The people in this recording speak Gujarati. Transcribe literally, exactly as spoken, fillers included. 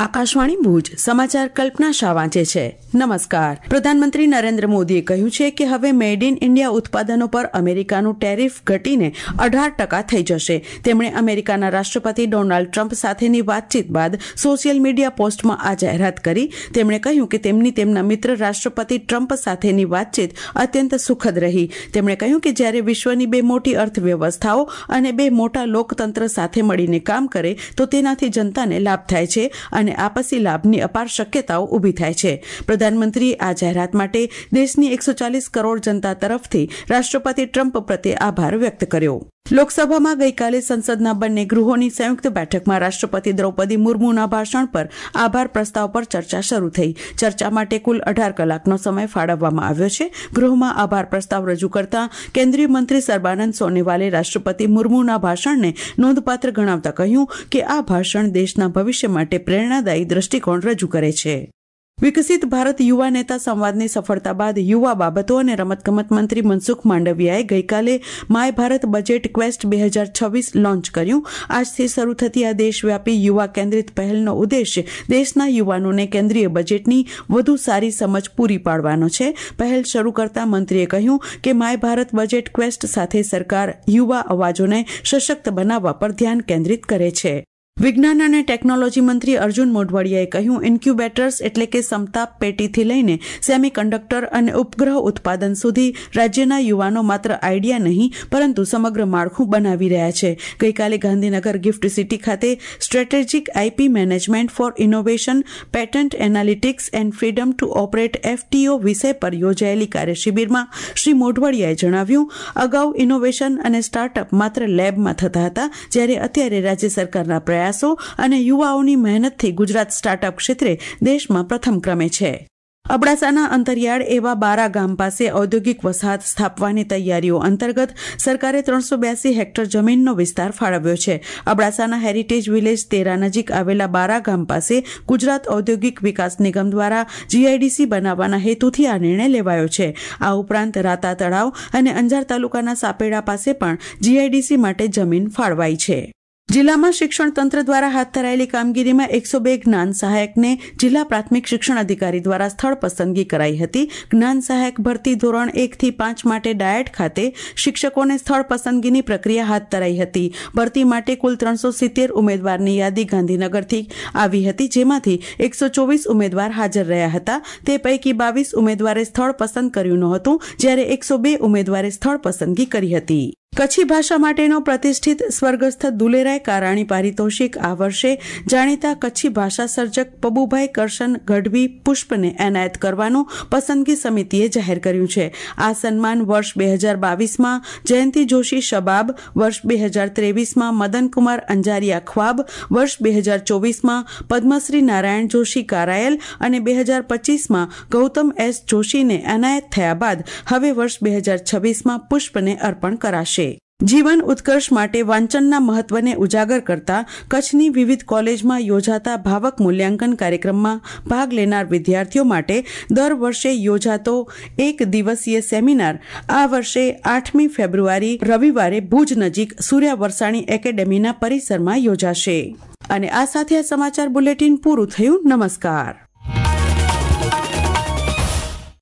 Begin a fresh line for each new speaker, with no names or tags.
આકાશવાણી ભુજ સમાચાર કલ્પના શાહ વાંચે છે। નમસ્કાર। પ્રધાનમંત્રી નરેન્દ્ર મોદીએ કહ્યું છે કે હવે મેડ ઇન ઇન્ડિયા ઉત્પાદનો પર અમેરિકાનું ટેરિફ ઘટીને અઢાર ટકા થઈ જશે। તેમણે અમેરિકાના રાષ્ટ્રપતિ ડોનાલ્ડ ટ્રમ્પ સાથેની વાતચીત બાદ સોશિયલ મીડિયા પોસ્ટમાં આ જાહેરાત કરી। તેમણે કહ્યું કે તેમની તેમના મિત્ર રાષ્ટ્રપતિ ટ્રમ્પ સાથેની વાતચીત અત્યંત સુખદ રહી। તેમણે કહ્યું કે જ્યારે વિશ્વની બે મોટી અર્થવ્યવસ્થાઓ અને બે મોટા લોકતંત્ર સાથે મળીને કામ કરે તો તેનાથી જનતાને લાભ થાય છે અને આપસી લાભની અપાર શક્યતાઓ ઊભી થાય છે। પ્રધાનમંત્રીએ આ જાહેરાત માટે દેશની એકસો ચાલીસ કરોડ જનતા તરફથી રાષ્ટ્રપતિ ટ્રમ્પ પ્રત્યે આભાર વ્યક્ત કર્યો। લોકસભામાં ગઈકાલે સંસદના બંને ગૃહોની સંયુક્ત બેઠકમાં રાષ્ટ્રપતિ દ્રૌપદી મુર્મુના ભાષણ પર આભાર પ્રસ્તાવ પર ચર્ચા શરૂ થઈ। ચર્ચા માટે કુલ અઢાર કલાકનો સમય ફાળવવામાં આવ્યો છે। ગૃહમાં આભાર પ્રસ્તાવ રજૂ કરતા કેન્દ્રીય મંત્રી સર્બાનંદ સોનોવાલે રાષ્ટ્રપતિ મુર્મુના ભાષણને નોંધપાત્ર ગણાવતા કહ્યું કે આ ભાષણ દેશના ભવિષ્ય માટે પ્રેરણાદાયી દ્રષ્ટિકોણ રજૂ કરે છે। વિકસિત ભારત યુવા નેતા સંવાદની સફળતા બાદ યુવા બાબતો અને રમતગમત મંત્રી મનસુખ માંડવિયાએ ગઈકાલે માય ભારત બજેટ ક્વેસ્ટ બે હજાર છવ્વીસ લોન્ચ કર્યું। આજથી શરૂ થતી આ દેશવ્યાપી યુવા કેન્દ્રિત પહેલનો ઉદ્દેશ્ય દેશના યુવાનોને કેન્દ્રીય બજેટની વધુ સારી સમજ પૂરી પાડવાનો છે। પહેલ શરૂ કરતા મંત્રીએ કહ્યું કે માય ભારત બજેટ ક્વેસ્ટ સાથે સરકાર યુવા અવાજોને સશક્ત બનાવવા પર ધ્યાન કેન્દ્રિત કરે છે। વિજ્ઞાન અને ટેકનોલોજી મંત્રી અર્જુન મોઢવાડિયાએ કહ્યું ઇન્ક્યુબેટર્સ એટલે કે સમતાપ પેટીથી લઈને સેમિકન્ડક્ટર અને ઉપગ્રહ ઉત્પાદન સુધી રાજ્યના યુવાનો માત્ર આઈડિયા નહીં પરંતુ સમગ્ર માળખું બનાવી રહ્યા છે। ગઈકાલે ગાંધીનગર ગિફ્ટ સિટી ખાતે strategic IP management for innovation patent analytics and freedom to operate FTO વિષય પર યોજાયેલી કાર્યશિબિરમાં શ્રી મોઢવાડિયાએ જણાવ્યું અગાઉ ઇનોવેશન અને સ્ટાર્ટઅપ માત્ર લેબમાં થતા હતા જ્યારે અત્યારે રાજ્ય સરકારના પ્રયાસ અને યુવાઓની મહેનતથી ગુજરાત સ્ટાર્ટઅપ ક્ષેત્રે દેશમાં પ્રથમ ક્રમે છે। અબડાસાના અંતરિયાળ એવા બારા ગામ પાસે ઔદ્યોગિક વસાહત સ્થાપવાની તૈયારીઓ અંતર્ગત સરકારે ત્રણસો બ્યાસી હેક્ટર જમીનનો વિસ્તાર ફાળવ્યો છે। અબડાસાના હેરિટેજ વિલેજ તેરા નજીક આવેલા બારા ગામ પાસે ગુજરાત ઔદ્યોગિક વિકાસ નિગમ દ્વારા જીઆઈડીસી બનાવવાના હેતુથી આ નિર્ણય લેવાયો છે। આ ઉપરાંત રાતા તળાવ અને અંજાર તાલુકાના સાપેડા પાસે પણ જીઆઈડીસી માટે જમીન ફાળવાઈ છે। જિલ્લામાં શિક્ષણ તંત્ર દ્વારા હાથ ધરાયેલી કામગીરીમાં એકસો બે જ્ઞાન સહાયકને જિલ્લા પ્રાથમિક શિક્ષણ અધિકારી દ્વારા સ્થળ પસંદગી કરાઈ હતી। જ્ઞાન સહાયક ભરતી ધોરણ એક થી પાંચ માટે ડાયટ ખાતે શિક્ષકોને સ્થળ પસંદગીની પ્રક્રિયા હાથ ધરાઈ હતી। ભરતી માટે કુલ ત્રણસો સિત્તેર ઉમેદવારની યાદી ગાંધીનગરથી આવી હતી જેમાંથી એકસો ચોવીસ ઉમેદવાર હાજર રહ્યા હતા। તે પૈકી બાવીસ ઉમેદવારે સ્થળ પસંદ કર્યું નહોતું જ્યારે એકસો બે ઉમેદવારે સ્થળ પસંદગી કરી હતી। કચ્છી ભાષા માટેનો પ્રતિષ્ઠિત સ્વર્ગસ્થ દુલેરાય કારાણી પારિતોષિક આ વર્ષે જાણીતા કચ્છી ભાષા સર્જક પબુભાઈ કરશન ગઢવી પુષ્પને એનાયત કરવાનું પસંદગી સમિતિએ જાહેર કર્યું છે। આ સન્માન વર્ષ બે હજાર બાવીસમાં જયંતિ જોશી શબાબ, વર્ષ બે હજાર ત્રેવીસમાં મદનકુમાર અંજારિયા ખ્વાબ, વર્ષ બે હજાર ચોવીસમાં પદ્મશ્રી નારાયણ જોશી કારાયલ અને બે હજાર પચીસમાં ગૌતમ એસ જોશીને એનાયત થયા બાદ હવે વર્ષ બે હજાર છવ્વીસમાં પુષ્પને અર્પણ કરાશે। જીવન ઉત્કર્ષ માટે વાંચનના મહત્વને ઉજાગર કરતા કચ્છની વિવિધ કોલેજમાં યોજાતા ભાવક મૂલ્યાંકન કાર્યક્રમમાં ભાગ લેનાર વિદ્યાર્થીઓ માટે દર વર્ષે યોજાતો એક દિવસીય સેમિનાર આ વર્ષે આઠમી ફેબ્રુઆરી રવિવારે ભુજ નજીક સૂર્યા વરસાણી એકેડેમીના પરિસરમાં યોજાશે। અને આ સાથે આ સમાચાર બુલેટિન પૂરું થયું। નમસ્કાર।